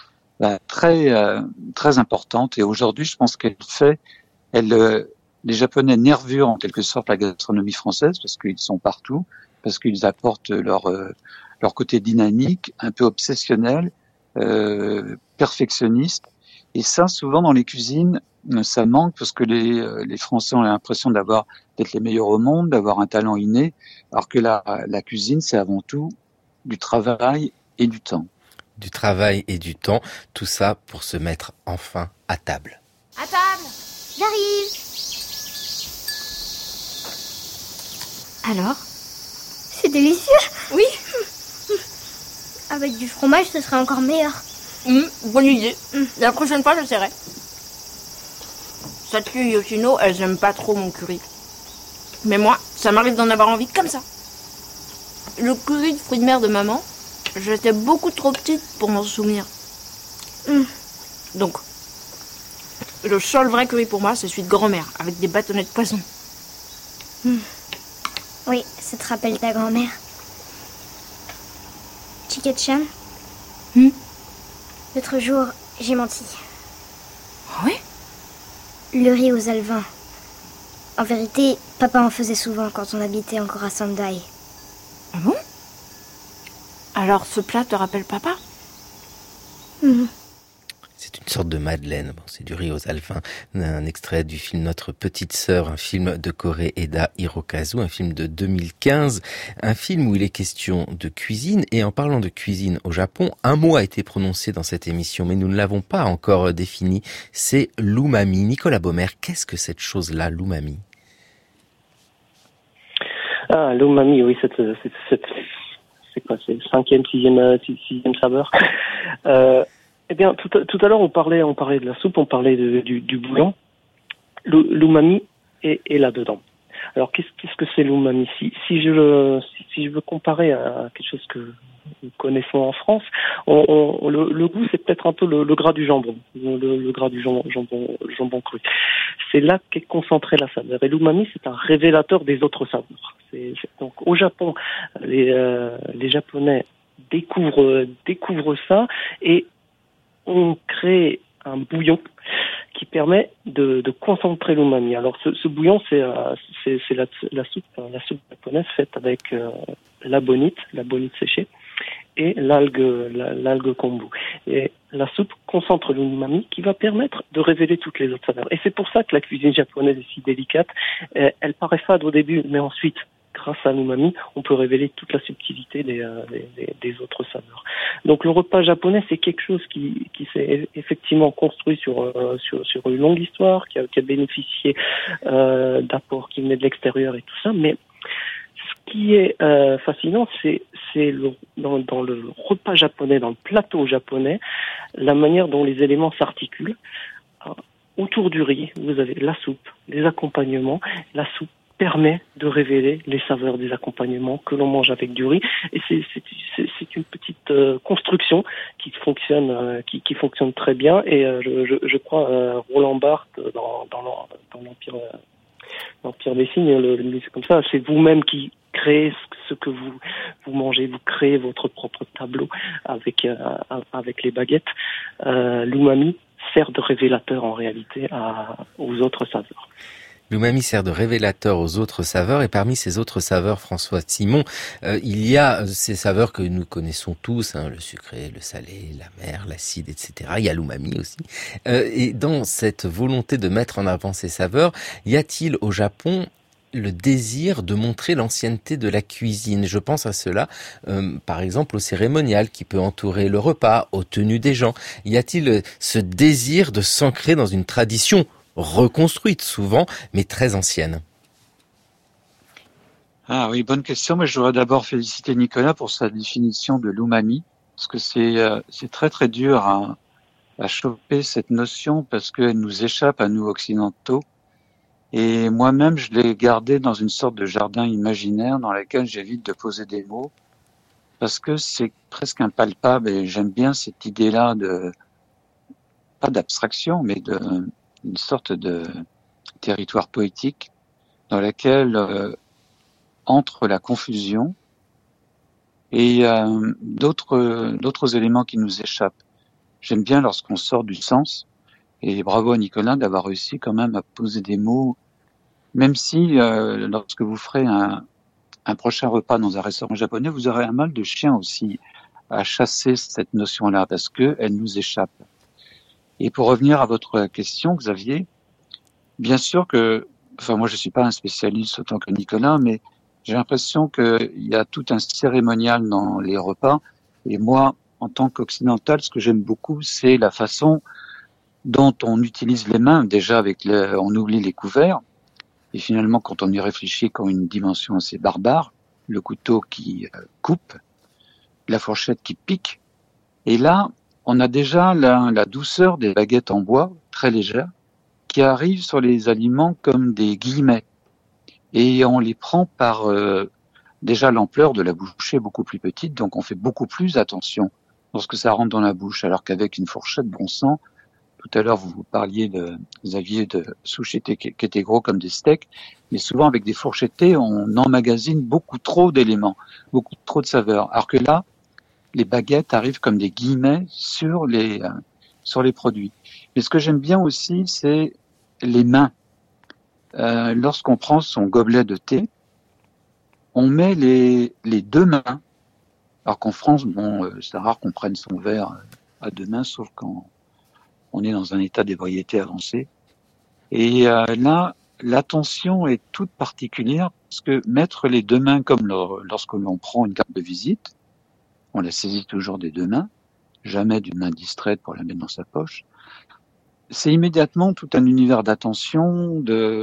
[SPEAKER 3] très importante. Et aujourd'hui, je pense les Japonais nervurent en quelque sorte la gastronomie française parce qu'ils sont partout, parce qu'ils apportent leur côté dynamique, un peu obsessionnel, perfectionniste. Et ça, souvent dans les cuisines, ça manque parce que les Français ont l'impression d'être les meilleurs au monde, d'avoir un talent inné, alors que la cuisine, c'est avant tout du travail et du temps.
[SPEAKER 2] Du travail et du temps, tout ça pour se mettre enfin à table.
[SPEAKER 6] À table! J'arrive! Alors? C'est délicieux! Oui! Avec du fromage, ce serait encore meilleur.
[SPEAKER 7] Bonne idée. La prochaine fois, j'essaierai. Satsuki Yoshino, elles aiment pas trop mon curry. Mais moi, ça m'arrive d'en avoir envie comme ça. Le curry de fruits de mer de maman, j'étais beaucoup trop petite pour m'en souvenir. Donc, le seul vrai curry pour moi, c'est celui de grand-mère, avec des bâtonnets de poisson.
[SPEAKER 6] Oui, ça te rappelle ta grand-mère. Chiketchan. L'autre jour, j'ai menti.
[SPEAKER 7] Oui?
[SPEAKER 6] Le riz aux alevins. En vérité, papa en faisait souvent quand on habitait encore à Sendai.
[SPEAKER 7] Ah bon? Alors ce plat te rappelle papa?
[SPEAKER 2] C'est une sorte de madeleine. Bon, c'est du riz aux alevins. Un extrait du film Notre Petite Sœur, un film de Koreeda Hirokazu, un film de 2015. Un film où il est question de cuisine. Et en parlant de cuisine au Japon, un mot a été prononcé dans cette émission, mais nous ne l'avons pas encore défini. C'est l'umami. Nicolas Baumer, qu'est-ce que cette chose-là, l'umami?
[SPEAKER 4] Ah, l'umami, oui, c'est quoi, c'est le sixième saveur. Eh bien, tout à l'heure, on parlait de la soupe, on parlait du bouillon. L'umami est là-dedans. Alors, qu'est-ce que c'est l'umami? Si je veux comparer à quelque chose que nous connaissons en France, le goût, c'est peut-être un peu le gras du jambon, le gras du jambon cru. C'est là qu'est concentrée la saveur. Et l'umami, c'est un révélateur des autres saveurs. Donc, au Japon, les Japonais découvrent ça et on crée un bouillon qui permet de concentrer l'umami. Alors ce bouillon, c'est la soupe japonaise faite avec la bonite séchée et l'algue kombu. Et la soupe concentre l'umami qui va permettre de révéler toutes les autres saveurs. Et c'est pour ça que la cuisine japonaise est si délicate. Elle paraît fade au début, mais ensuite, grâce à l'umami, on peut révéler toute la subtilité des autres saveurs. Donc le repas japonais, c'est quelque chose qui s'est effectivement construit sur une longue histoire, qui a bénéficié d'apports qui venaient de l'extérieur et tout ça. Mais ce qui est fascinant, c'est dans le repas japonais, dans le plateau japonais, la manière dont les éléments s'articulent. Autour du riz, vous avez la soupe, les accompagnements. La soupe permet de révéler les saveurs des accompagnements que l'on mange avec du riz. Et c'est une petite construction qui fonctionne très bien. Et je crois Roland Barthes dans l'Empire des Signes, c'est comme ça. C'est vous-même qui créez ce que vous mangez. Vous créez votre propre tableau avec les baguettes. L'umami sert de révélateur en réalité aux autres saveurs.
[SPEAKER 2] L'umami sert de révélateur aux autres saveurs et parmi ces autres saveurs, François Simon, il y a ces saveurs que nous connaissons tous, le sucré, le salé, l'amer, l'acide, etc. Il y a l'umami aussi. Et dans cette volonté de mettre en avant ces saveurs, y a-t-il au Japon le désir de montrer l'ancienneté de la cuisine? Je pense à cela, par exemple, au cérémonial qui peut entourer le repas, aux tenues des gens. Y a-t-il ce désir de s'ancrer dans une tradition reconstruite souvent, mais très ancienne?
[SPEAKER 3] Ah oui, bonne question. Mais je voudrais d'abord féliciter Nicolas pour sa définition de l'umami, parce que c'est très très dur à choper cette notion parce qu'elle nous échappe à nous occidentaux. Et moi-même, je l'ai gardée dans une sorte de jardin imaginaire dans lequel j'évite de poser des mots parce que c'est presque impalpable et j'aime bien cette idée-là pas d'abstraction, mais une sorte de territoire poétique dans laquelle entre la confusion et d'autres éléments qui nous échappent. J'aime bien lorsqu'on sort du sens, et bravo à Nicolas d'avoir réussi quand même à poser des mots, même si lorsque vous ferez un prochain repas dans un restaurant japonais, vous aurez un mal de chien aussi à chasser cette notion-là parce que elle nous échappe. Et pour revenir à votre question, Xavier, bien sûr moi je suis pas un spécialiste autant que Nicolas, mais j'ai l'impression qu'il y a tout un cérémonial dans les repas. Et moi, en tant qu'occidental, ce que j'aime beaucoup, c'est la façon dont on utilise les mains. Déjà, on oublie les couverts. Et finalement, quand on y réfléchit, quand une dimension assez barbare, le couteau qui coupe, la fourchette qui pique. Et là, on a déjà la douceur des baguettes en bois, très légères, qui arrivent sur les aliments comme des guillemets. Et on les prend par déjà l'ampleur de la bouchée beaucoup plus petite, donc on fait beaucoup plus attention lorsque ça rentre dans la bouche, alors qu'avec une fourchette, bon sang, tout à l'heure vous parliez Xavier, de sushis qui étaient gros comme des steaks, mais souvent avec des fourchettés, on emmagasine beaucoup trop d'éléments, beaucoup trop de saveurs, alors que là, les baguettes arrivent comme des guillemets sur les produits. Mais ce que j'aime bien aussi, c'est les mains. Lorsqu'on prend son gobelet de thé, on met les deux mains. Alors qu'en France, c'est rare qu'on prenne son verre à deux mains, sauf quand on est dans un état d'ébriété avancé. Et là, l'attention est toute particulière parce que mettre les deux mains comme lorsque l'on prend une carte de visite, on la saisit toujours des deux mains, jamais d'une main distraite pour la mettre dans sa poche. C'est immédiatement tout un univers d'attention,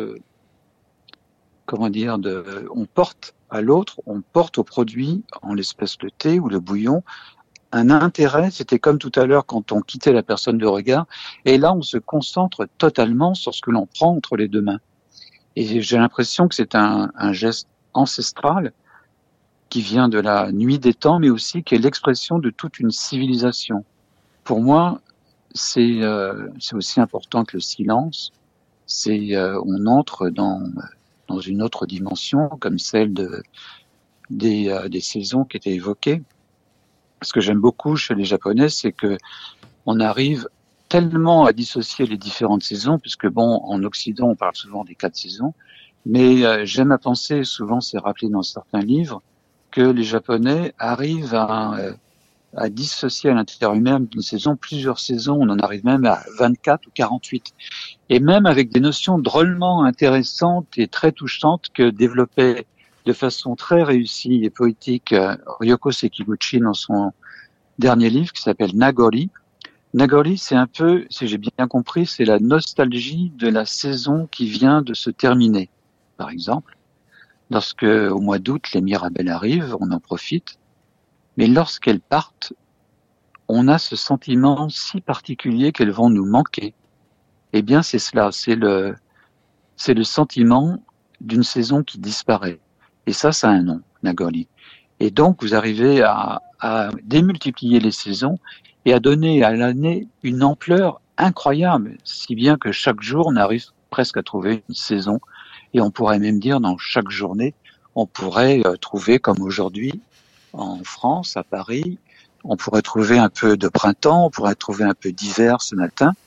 [SPEAKER 3] on porte à l'autre, on porte au produit, en l'espèce le thé ou le bouillon, un intérêt. C'était comme tout à l'heure quand on quittait la personne de regard, et là on se concentre totalement sur ce que l'on prend entre les deux mains. Et j'ai l'impression que c'est un geste ancestral qui vient de la nuit des temps, mais aussi qui est l'expression de toute une civilisation. Pour moi, c'est aussi important que le silence. On entre dans une autre dimension, comme celle des saisons qui étaient évoquées. Ce que j'aime beaucoup chez les Japonais, c'est que on arrive tellement à dissocier les différentes saisons, puisque en Occident, on parle souvent des 4 saisons, mais j'aime à penser, souvent c'est rappelé dans certains livres, que les Japonais arrivent à dissocier à l'intérieur même d'une saison plusieurs saisons. On en arrive même à 24 ou 48. Et même avec des notions drôlement intéressantes et très touchantes que développait de façon très réussie et poétique Ryoko Sekiguchi dans son dernier livre qui s'appelle Nagori. Nagori, c'est un peu, si j'ai bien compris, c'est la nostalgie de la saison qui vient de se terminer. Par exemple, lorsque au mois d'août, les mirabelles arrivent, on en profite. Mais lorsqu'elles partent, on a ce sentiment si particulier qu'elles vont nous manquer. Eh bien, c'est cela, c'est le sentiment d'une saison qui disparaît. Et ça a un nom, Nagori. Et donc, vous arrivez à démultiplier les saisons et à donner à l'année une ampleur incroyable, si bien que chaque jour, on arrive presque à trouver une saison. Et on pourrait même dire, dans chaque journée, on pourrait trouver, comme aujourd'hui, en France, à Paris, on pourrait trouver un peu de printemps, on pourrait trouver un peu d'hiver ce matin.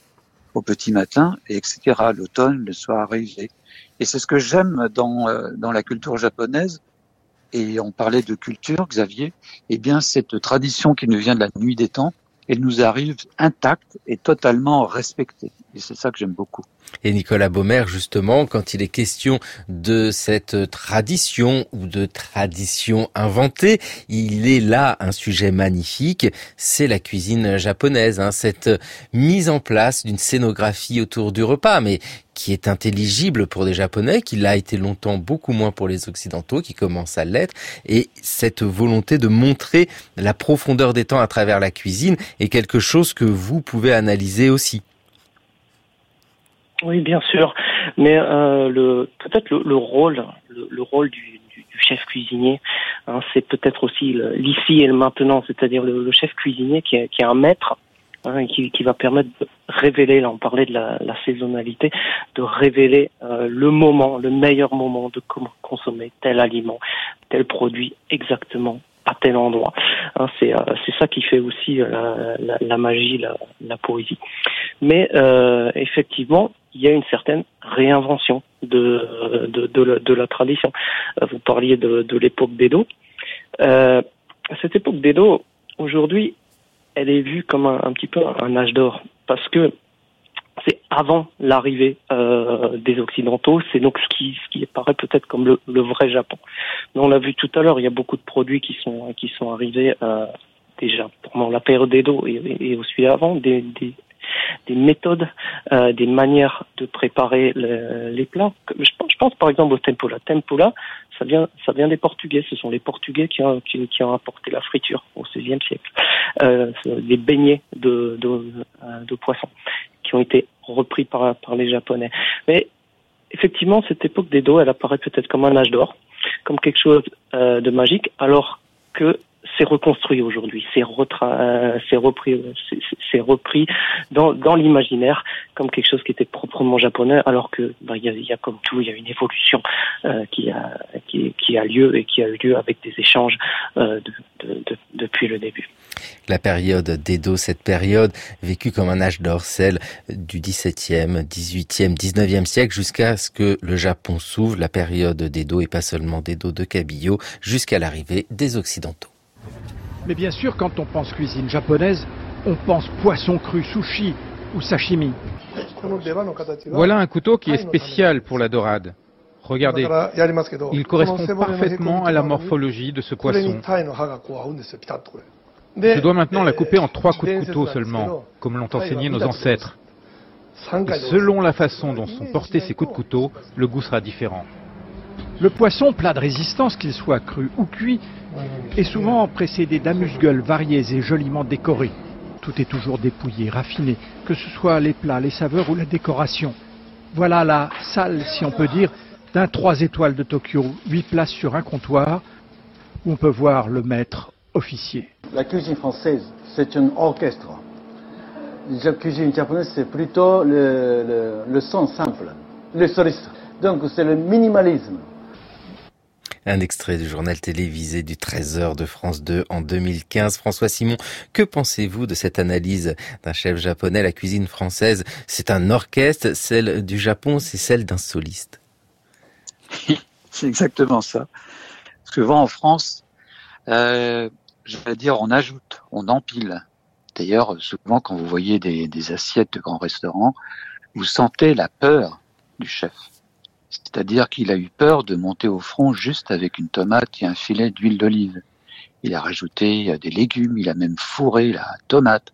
[SPEAKER 3] au petit matin, et etc. L'automne, le soir arrivé. Et c'est ce que j'aime dans la culture japonaise. Et on parlait de culture, Xavier. Eh bien, cette tradition qui nous vient de la nuit des temps, elle nous arrive intacte et totalement respectée. Et c'est ça que j'aime beaucoup.
[SPEAKER 2] Et Nicolas Baumer, justement, quand il est question de cette tradition ou de tradition inventée, il est là un sujet magnifique, c'est la cuisine japonaise, cette mise en place d'une scénographie autour du repas, mais qui est intelligible pour des Japonais, qui l'a été longtemps beaucoup moins pour les Occidentaux, qui commence à l'être, et cette volonté de montrer la profondeur des temps à travers la cuisine est quelque chose que vous pouvez analyser aussi.
[SPEAKER 4] Oui, bien sûr, mais peut-être le rôle du chef cuisinier, c'est peut-être aussi l'ici et le maintenant, c'est-à-dire le chef cuisinier qui est un maître, qui va permettre de révéler, là on parlait de la saisonnalité, de révéler le meilleur moment de consommer tel aliment, tel produit exactement à tel endroit. C'est ça qui fait aussi la magie, la poésie. Mais effectivement, il y a une certaine réinvention de la tradition. Vous parliez de l'époque d'Edo. Cette époque d'Edo, aujourd'hui, elle est vue comme un petit peu un âge d'or, parce que c'est avant l'arrivée des Occidentaux, c'est donc ce qui paraît peut-être comme le vrai Japon. Mais on l'a vu tout à l'heure, il y a beaucoup de produits qui sont arrivés déjà pendant la période d'Edo et aussi avant, des méthodes, des manières de préparer les plats. Je pense par exemple au tempura. Tempura, ça vient des Portugais. Ce sont les Portugais qui ont apporté la friture au XVIe siècle. Les beignets de poisson qui ont été repris par les Japonais. Mais effectivement, cette époque d'Edo, elle apparaît peut-être comme un âge d'or, comme quelque chose de magique, alors que c'est reconstruit aujourd'hui, c'est repris dans l'imaginaire comme quelque chose qui était proprement japonais, alors que il y a comme tout, il y a une évolution qui a lieu et qui a eu lieu avec des échanges depuis le début.
[SPEAKER 2] La période d'Edo, cette période vécue comme un âge d'or, celle du XVIIe, XVIIIe, XIXe siècle, jusqu'à ce que le Japon s'ouvre, la période d'Edo, et pas seulement d'Edo de Kabiyo, jusqu'à l'arrivée des Occidentaux.
[SPEAKER 8] Mais bien sûr, quand on pense cuisine japonaise, on pense poisson cru, sushi ou sashimi.
[SPEAKER 9] Voilà un couteau qui est spécial pour la dorade. Regardez, il correspond parfaitement à la morphologie de ce poisson. Je dois maintenant la couper en 3 coups de couteau seulement, comme l'ont enseigné nos ancêtres. Et selon la façon dont sont portés ces coups de couteau, le goût sera différent.
[SPEAKER 8] Le poisson, plat de résistance, qu'il soit cru ou cuit, est souvent précédé d'amuse-gueules variés et joliment décorés. Tout est toujours dépouillé, raffiné, que ce soit les plats, les saveurs ou la décoration. Voilà la salle, si on peut dire, d'un 3 étoiles de Tokyo, 8 places sur un comptoir, où on peut voir le maître officier.
[SPEAKER 10] La cuisine française, c'est un orchestre. La cuisine japonaise, c'est plutôt le son simple, le soliste. Donc c'est le minimalisme.
[SPEAKER 2] Un extrait du journal télévisé du 13h de France 2 en 2015. François Simon, que pensez-vous de cette analyse d'un chef japonais? La cuisine française, c'est un orchestre, celle du Japon, c'est celle d'un soliste.
[SPEAKER 3] C'est exactement ça. Souvent en France, je vais dire, on ajoute, on empile. D'ailleurs, souvent quand vous voyez des assiettes de grands restaurants, vous sentez la peur du chef. C'est-à-dire qu'il a eu peur de monter au front juste avec une tomate et un filet d'huile d'olive. Il a rajouté des légumes, il a même fourré la tomate.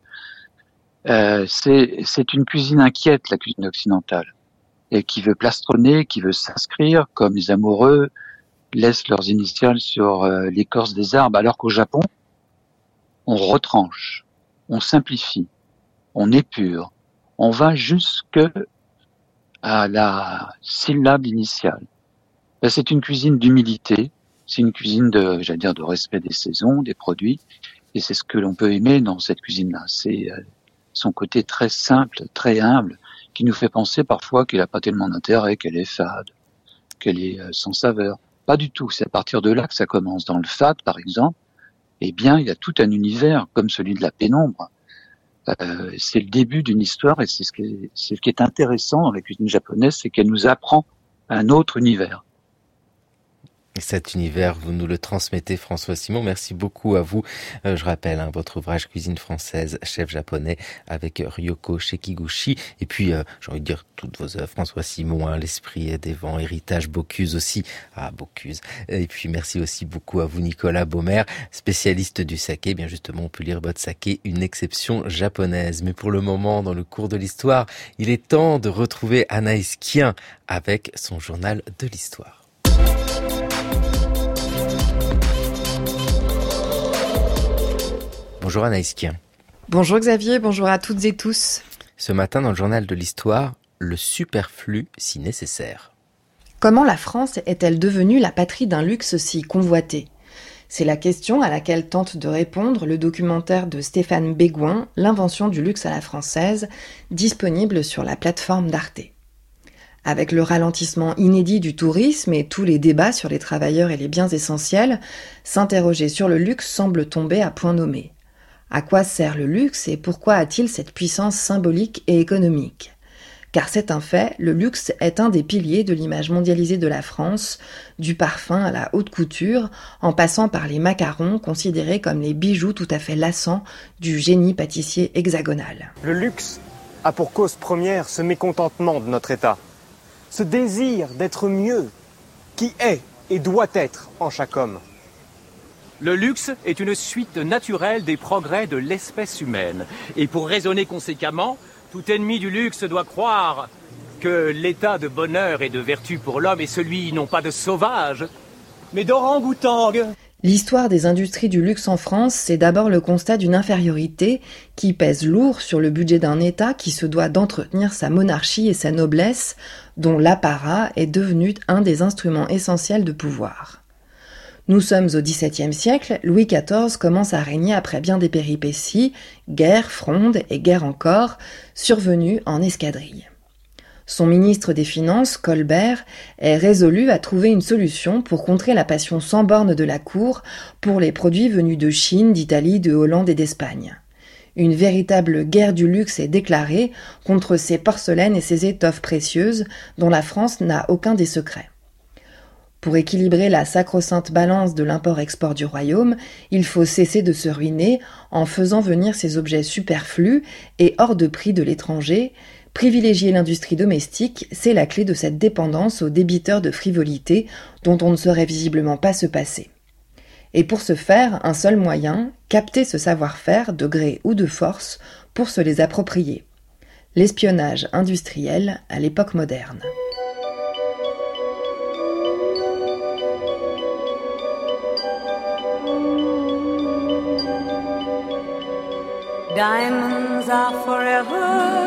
[SPEAKER 3] C'est une cuisine inquiète, la cuisine occidentale, et qui veut plastronner, qui veut s'inscrire, comme les amoureux laissent leurs initiales sur l'écorce des arbres, alors qu'au Japon, on retranche, on simplifie, on épure, on va jusque à la syllabe initiale. C'est une cuisine d'humilité, c'est une cuisine de respect des saisons, des produits, et c'est ce que l'on peut aimer dans cette cuisine-là. C'est son côté très simple, très humble, qui nous fait penser parfois qu'elle n'a pas tellement d'intérêt, qu'elle est fade, qu'elle est sans saveur. Pas du tout, c'est à partir de là que ça commence. Dans le fade, par exemple, eh bien, il y a tout un univers, comme celui de la pénombre, C'est le début d'une histoire et c'est ce qui est intéressant dans la cuisine japonaise, c'est qu'elle nous apprend un autre univers.
[SPEAKER 2] Et cet univers, vous nous le transmettez, François Simon. Merci beaucoup à vous. Je rappelle votre ouvrage Cuisine française, chef japonais, avec Ryoko Sekiguchi. Et puis, j'ai envie de dire toutes vos œuvres, François Simon, l'esprit des vents, héritage Bocuse aussi. Bocuse. Et puis, merci aussi beaucoup à vous, Nicolas Baumer, spécialiste du saké. Bien justement, on peut lire votre saké, une exception japonaise. Mais pour le moment, dans le cours de l'histoire, il est temps de retrouver Anaïs Kien avec son journal de l'histoire. Bonjour Anaïs Kien.
[SPEAKER 11] Bonjour Xavier, bonjour à toutes et tous.
[SPEAKER 2] Ce matin dans le journal de l'histoire, le superflu si nécessaire.
[SPEAKER 11] Comment la France est-elle devenue la patrie d'un luxe si convoité ? C'est la question à laquelle tente de répondre le documentaire de Stéphane Bégoin, L'invention du luxe à la française, disponible sur la plateforme d'Arte. Avec le ralentissement inédit du tourisme et tous les débats sur les travailleurs et les biens essentiels, s'interroger sur le luxe semble tomber à point nommé. À quoi sert le luxe et pourquoi a-t-il cette puissance symbolique et économique ? Car c'est un fait, le luxe est un des piliers de l'image mondialisée de la France, du parfum à la haute couture, en passant par les macarons considérés comme les bijoux tout à fait lassants du génie pâtissier hexagonal.
[SPEAKER 12] Le luxe a pour cause première ce mécontentement de notre État, ce désir d'être mieux, qui est et doit être en chaque homme.
[SPEAKER 13] Le luxe est une suite naturelle des progrès de l'espèce humaine. Et pour raisonner conséquemment, tout ennemi du luxe doit croire que l'état de bonheur et de vertu pour l'homme est celui non pas de sauvage, mais d'orang-outang.
[SPEAKER 11] L'histoire des industries du luxe en France, c'est d'abord le constat d'une infériorité qui pèse lourd sur le budget d'un État qui se doit d'entretenir sa monarchie et sa noblesse, dont l'apparat est devenu un des instruments essentiels de pouvoir. Nous sommes au XVIIe siècle, Louis XIV commence à régner après bien des péripéties, guerre, fronde et guerre encore, survenues en escadrille. Son ministre des Finances, Colbert, est résolu à trouver une solution pour contrer la passion sans borne de la cour pour les produits venus de Chine, d'Italie, de Hollande et d'Espagne. Une véritable guerre du luxe est déclarée contre ces porcelaines et ces étoffes précieuses dont la France n'a aucun des secrets. Pour équilibrer la sacro-sainte balance de l'import-export du royaume, il faut cesser de se ruiner en faisant venir ces objets superflus et hors de prix de l'étranger. Privilégier l'industrie domestique, c'est la clé de cette dépendance aux débiteurs de frivolité dont on ne saurait visiblement pas se passer. Et pour ce faire, un seul moyen, capter ce savoir-faire de gré ou de force pour se les approprier. L'espionnage industriel à l'époque moderne.
[SPEAKER 14] Diamonds are forever.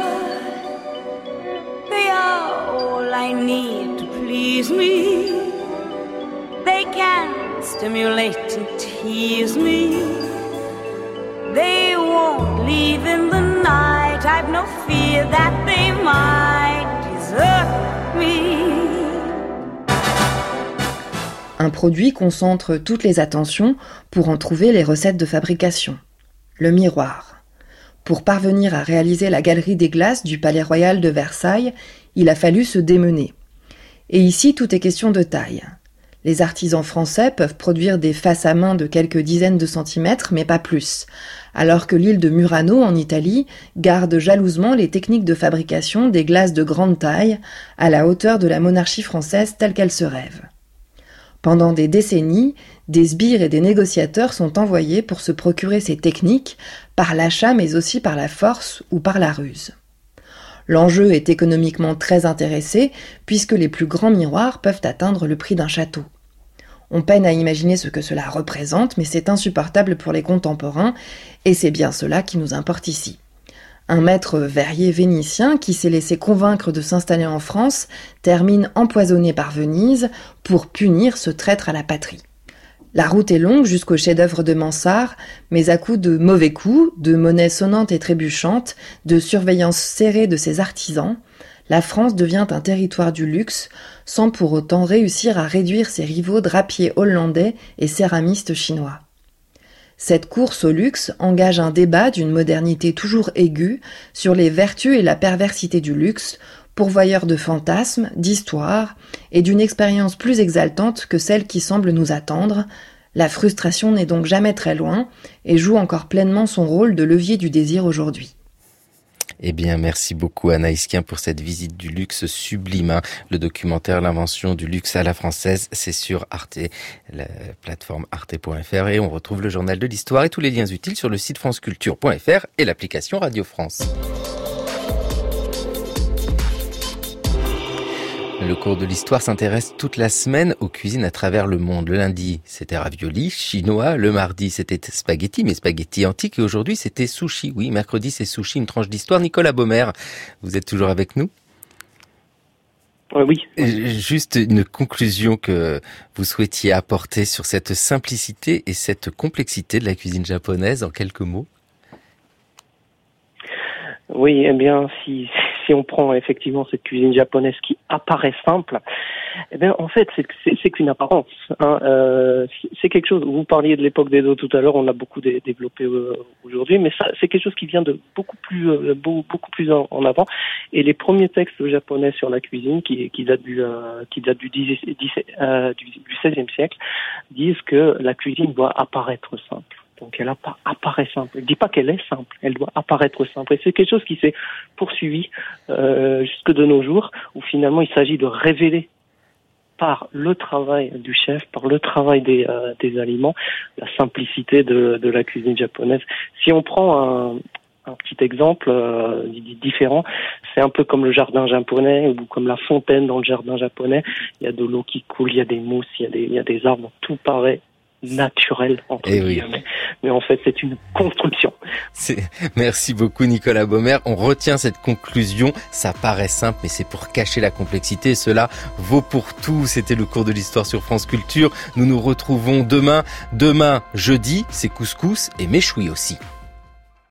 [SPEAKER 14] They are all I need to please me. They can stimulate and tease me. They won't leave in the night. I've no fear that they might desert me.
[SPEAKER 11] Un produit concentre toutes les attentions pour en trouver les recettes de fabrication. Le miroir. Pour parvenir à réaliser la galerie des glaces du Palais Royal de Versailles, il a fallu se démener. Et ici, tout est question de taille. Les artisans français peuvent produire des faces à main de quelques dizaines de centimètres, mais pas plus, alors que l'île de Murano, en Italie, garde jalousement les techniques de fabrication des glaces de grande taille, à la hauteur de la monarchie française telle qu'elle se rêve. Pendant des décennies, des sbires et des négociateurs sont envoyés pour se procurer ces techniques, par l'achat mais aussi par la force ou par la ruse. L'enjeu est économiquement très intéressé, puisque les plus grands miroirs peuvent atteindre le prix d'un château. On peine à imaginer ce que cela représente, mais c'est insupportable pour les contemporains, et c'est bien cela qui nous importe ici. Un maître verrier vénitien qui s'est laissé convaincre de s'installer en France termine empoisonné par Venise pour punir ce traître à la patrie. La route est longue jusqu'au chef-d'œuvre de Mansart, mais à coups de mauvais coups, de monnaie sonnante et trébuchante, de surveillance serrée de ses artisans, la France devient un territoire du luxe, sans pour autant réussir à réduire ses rivaux drapiers hollandais et céramistes chinois. Cette course au luxe engage un débat d'une modernité toujours aiguë sur les vertus et la perversité du luxe, pourvoyeur de fantasmes, d'histoires et d'une expérience plus exaltante que celle qui semble nous attendre. La frustration n'est donc jamais très loin et joue encore pleinement son rôle de levier du désir aujourd'hui.
[SPEAKER 2] Eh bien, merci beaucoup Anaïs Kien pour cette visite du luxe sublime. Le documentaire L'invention du luxe à la française, c'est sur Arte, la plateforme arte.fr, et on retrouve le journal de l'histoire et tous les liens utiles sur le site franceculture.fr et l'application Radio France. Le cours de l'histoire s'intéresse toute la semaine aux cuisines à travers le monde. Le lundi, c'était ravioli chinois. Le mardi, c'était spaghetti, mais spaghetti antique. Et aujourd'hui, c'était sushi. Oui, mercredi, c'est sushi, une tranche d'histoire. Nicolas Baumer, vous êtes toujours avec nous ?
[SPEAKER 4] Oui.
[SPEAKER 2] Juste une conclusion que vous souhaitiez apporter sur cette simplicité et cette complexité de la cuisine japonaise en quelques mots ?
[SPEAKER 4] Oui, eh bien, si on prend effectivement cette cuisine japonaise qui apparaît simple, eh bien, en fait, c'est qu'une apparence. C'est quelque chose. Vous parliez de l'époque d'Edo tout à l'heure, on l'a beaucoup développé aujourd'hui, mais ça, c'est quelque chose qui vient de beaucoup plus en avant. Et les premiers textes japonais sur la cuisine, qui datent du XVIe siècle, disent que la cuisine doit apparaître simple. Donc elle apparaît simple. Je ne dis pas qu'elle est simple, elle doit apparaître simple. Et c'est quelque chose qui s'est poursuivi jusque de nos jours, où finalement il s'agit de révéler par le travail du chef, par le travail des aliments, la simplicité de la cuisine japonaise. Si on prend un petit exemple différent, c'est un peu comme le jardin japonais ou comme la fontaine dans le jardin japonais. Il y a de l'eau qui coule, il y a des mousses, il y a des arbres, tout paraît naturel entre guillemets. Oui. Mais en fait c'est une construction.
[SPEAKER 2] Merci beaucoup Nicolas Baumer. On retient cette conclusion, ça paraît simple mais c'est pour cacher la complexité et cela vaut pour tout. C'était le cours de l'histoire sur France Culture. Nous nous retrouvons demain jeudi, c'est couscous et méchoui aussi.